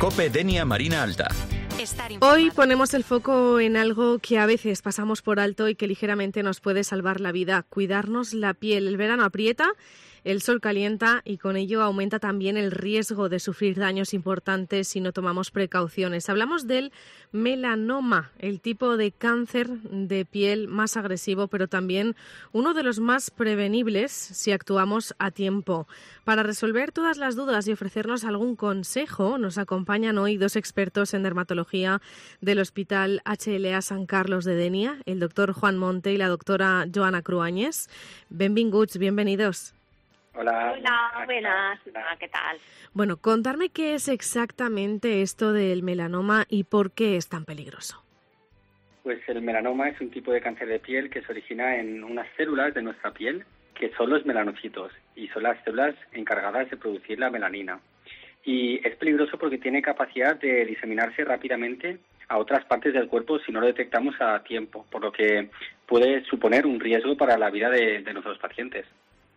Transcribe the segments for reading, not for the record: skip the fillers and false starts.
COPE Denia Marina Alta. Hoy ponemos el foco en algo que a veces pasamos por alto y que ligeramente nos puede salvar la vida: cuidarnos la piel. El verano aprieta, el sol calienta y con ello aumenta también el riesgo de sufrir daños importantes si no tomamos precauciones. Hablamos del melanoma, el tipo de cáncer de piel más agresivo, pero también uno de los más prevenibles si actuamos a tiempo. Para resolver todas las dudas y ofrecernos algún consejo, nos acompañan hoy dos expertos en dermatología del Hospital HLA San Carlos de Denia, el doctor Juan Monte y la doctora Joana Cruañes. Benvinguts, bienvenidos. Hola, buenas. ¿Qué tal? Bueno, contarme qué es exactamente esto del melanoma y por qué es tan peligroso. Pues el melanoma es un tipo de cáncer de piel que se origina en unas células de nuestra piel que son los melanocitos y son las células encargadas de producir la melanina. Y es peligroso porque tiene capacidad de diseminarse rápidamente a otras partes del cuerpo si no lo detectamos a tiempo, por lo que puede suponer un riesgo para la vida de nuestros pacientes.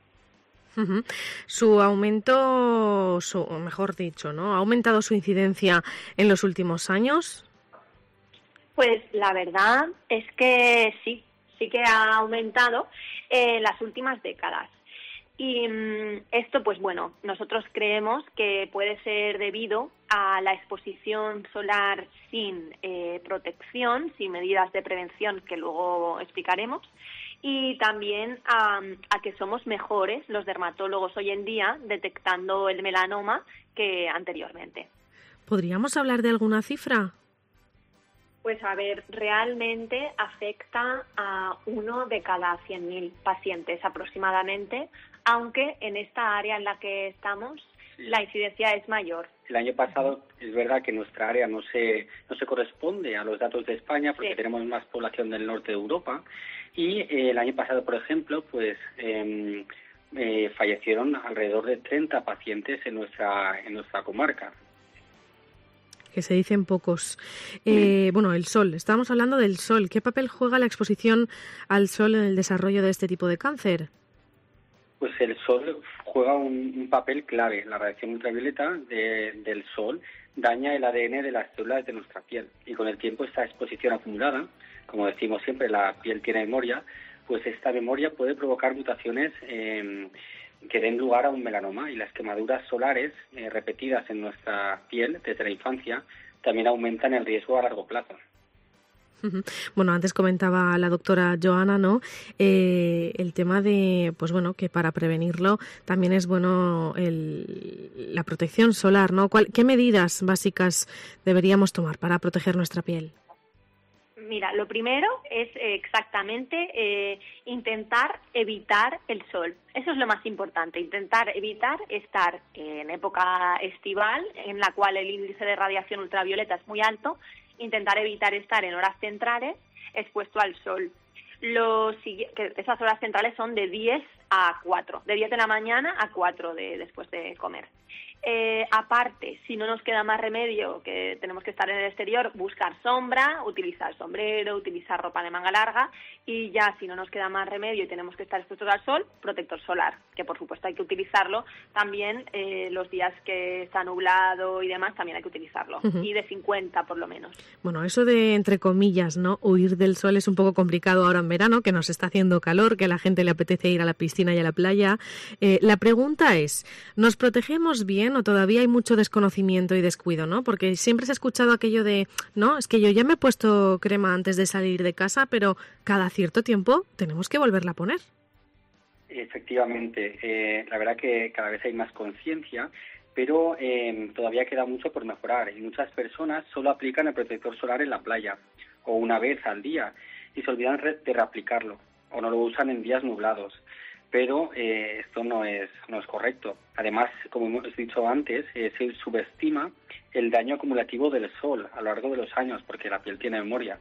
Su aumento, mejor dicho, ¿no? ¿Ha aumentado su incidencia en los últimos años? Pues la verdad es que sí que ha aumentado en las últimas décadas. Y esto, pues bueno, nosotros creemos que puede ser debido a la exposición solar sin protección, sin medidas de prevención que luego explicaremos, y también a que somos mejores los dermatólogos hoy en día detectando el melanoma que anteriormente. ¿Podríamos hablar de alguna cifra? Pues a ver, realmente afecta a 1 de cada 100.000 pacientes aproximadamente, aunque en esta área en la que estamos la incidencia es mayor. El año pasado es verdad que nuestra área no se corresponde a los datos de España porque tenemos más población del norte de Europa y el año pasado, por ejemplo, pues fallecieron alrededor de 30 pacientes en nuestra comarca. Que se dicen pocos. Bueno, el sol. Estábamos hablando del sol. ¿Qué papel juega la exposición al sol en el desarrollo de este tipo de cáncer? Pues el sol juega un papel clave. La radiación ultravioleta del sol daña el ADN de las células de nuestra piel y con el tiempo esta exposición acumulada, como decimos siempre, la piel tiene memoria, pues esta memoria puede provocar mutaciones que den lugar a un melanoma, y las quemaduras solares repetidas en nuestra piel desde la infancia también aumentan el riesgo a largo plazo. Bueno, antes comentaba la doctora Joana, ¿no? El tema de, pues bueno, que para prevenirlo también es bueno la protección solar, ¿no? ¿Qué medidas básicas deberíamos tomar para proteger nuestra piel? Mira, lo primero es exactamente intentar evitar el sol. Eso es lo más importante, intentar evitar estar en época estival, en la cual el índice de radiación ultravioleta es muy alto, intentar evitar estar en horas centrales expuesto al sol. Que esas horas centrales son de 10 a 4, de 10 de la mañana a 4 después de comer. Aparte, si no nos queda más remedio, que tenemos que estar en el exterior, buscar sombra, utilizar sombrero, utilizar ropa de manga larga, y ya si no nos queda más remedio y tenemos que estar expuestos al sol, protector solar, que por supuesto hay que utilizarlo también los días que está nublado y demás, también hay que utilizarlo, y de 50 por lo menos. Bueno, eso de, entre comillas, ¿no?, huir del sol es un poco complicado ahora en verano, que nos está haciendo calor, que a la gente le apetece ir a la piscina y a la playa. La pregunta es, ¿nos protegemos bien o todavía hay mucho desconocimiento y descuido, ¿no? Porque siempre se ha escuchado aquello de, no, es que yo ya me he puesto crema antes de salir de casa, pero cada cierto tiempo tenemos que volverla a poner. Efectivamente, la verdad que cada vez hay más conciencia, pero todavía queda mucho por mejorar y muchas personas solo aplican el protector solar en la playa o una vez al día y se olvidan de reaplicarlo o no lo usan en días nublados. Pero esto no es correcto. Además, como hemos dicho antes, se subestima el daño acumulativo del sol a lo largo de los años, porque la piel tiene memoria.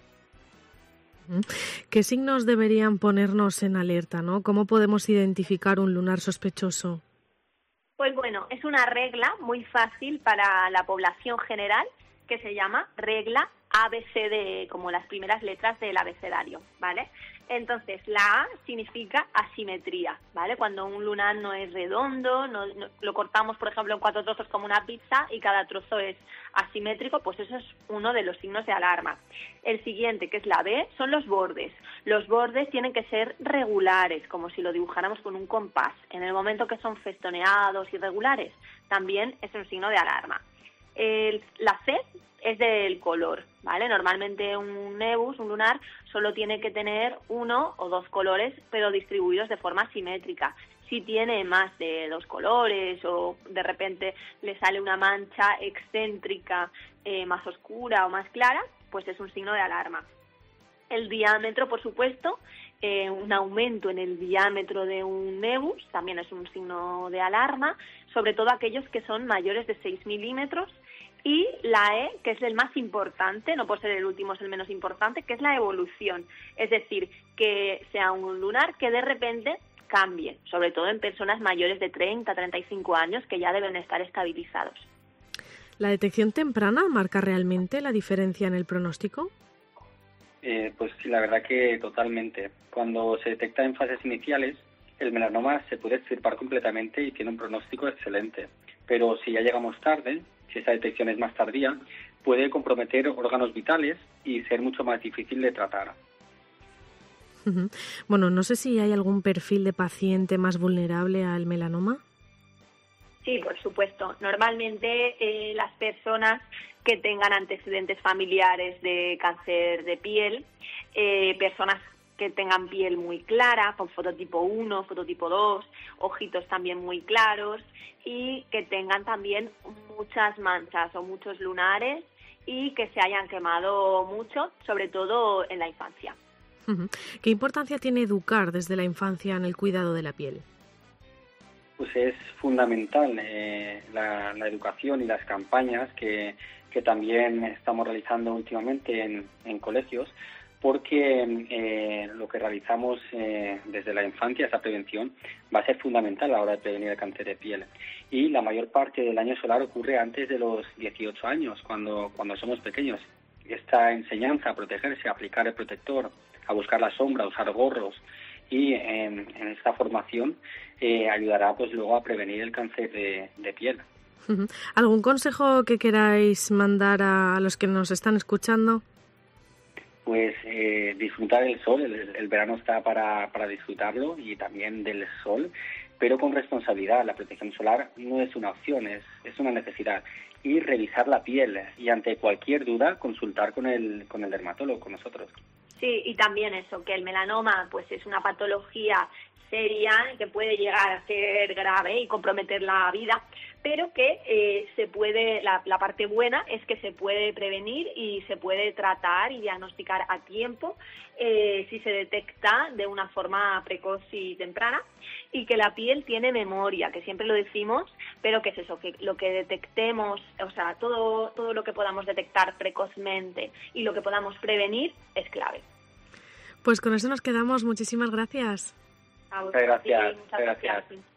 ¿Qué signos deberían ponernos en alerta, ¿no? ¿Cómo podemos identificar un lunar sospechoso? Pues bueno, es una regla muy fácil para la población general que se llama regla ABCD, como las primeras letras del abecedario, ¿vale? Entonces, la A significa asimetría, ¿vale? Cuando un lunar no es redondo, no lo cortamos, por ejemplo, en 4 trozos como una pizza y cada trozo es asimétrico, pues eso es uno de los signos de alarma. El siguiente, que es la B, son los bordes. Los bordes tienen que ser regulares, como si lo dibujáramos con un compás. En el momento que son festoneados, irregulares, también es un signo de alarma. La C es del color, ¿vale? Normalmente un nebus, un lunar, solo tiene que tener 1 o 2 colores, pero distribuidos de forma simétrica. Si tiene más de 2 colores o de repente le sale una mancha excéntrica más oscura o más clara, pues es un signo de alarma. El diámetro, por supuesto, un aumento en el diámetro de un nebus también es un signo de alarma, sobre todo aquellos que son mayores de 6 milímetros. Y la E, que es el más importante, no por ser el último es el menos importante, que es la evolución. Es decir, que sea un lunar que de repente cambie, sobre todo en personas mayores de 30, 35 años que ya deben estar estabilizados. ¿La detección temprana marca realmente la diferencia en el pronóstico? Pues sí, la verdad que totalmente. Cuando se detecta en fases iniciales, el melanoma se puede extirpar completamente y tiene un pronóstico excelente. Pero si ya llegamos tarde, si esa detección es más tardía, puede comprometer órganos vitales y ser mucho más difícil de tratar. Bueno, no sé si hay algún perfil de paciente más vulnerable al melanoma. Sí, por supuesto. Normalmente las personas que tengan antecedentes familiares de cáncer de piel, personas que tengan piel muy clara, con fototipo 1, fototipo 2, ojitos también muy claros y que tengan también muchas manchas o muchos lunares y que se hayan quemado mucho, sobre todo en la infancia. ¿Qué importancia tiene educar desde la infancia en el cuidado de la piel? Pues es fundamental la educación y las campañas que también estamos realizando últimamente en colegios, porque lo que realizamos desde la infancia, esa prevención, va a ser fundamental a la hora de prevenir el cáncer de piel. Y la mayor parte del año solar ocurre antes de los 18 años, cuando somos pequeños. Esta enseñanza a protegerse, a aplicar el protector, a buscar la sombra, a usar gorros, y en esta formación ayudará pues luego a prevenir el cáncer de piel. ¿Algún consejo que queráis mandar a los que nos están escuchando? Pues disfrutar del sol, el verano está para disfrutarlo y también del sol, pero con responsabilidad. La protección solar no es una opción, es una necesidad. Y revisar la piel y ante cualquier duda consultar con el dermatólogo, con nosotros. Sí, y también eso, que el melanoma pues es una patología seria que puede llegar a ser grave y comprometer la vida, pero que se puede, la parte buena es que se puede prevenir y se puede tratar y diagnosticar a tiempo si se detecta de una forma precoz y temprana, y que la piel tiene memoria, que siempre lo decimos, pero que es eso, que lo que detectemos, o sea, todo lo que podamos detectar precozmente y lo que podamos prevenir es clave. Pues con eso nos quedamos. Muchísimas gracias. Muchas gracias.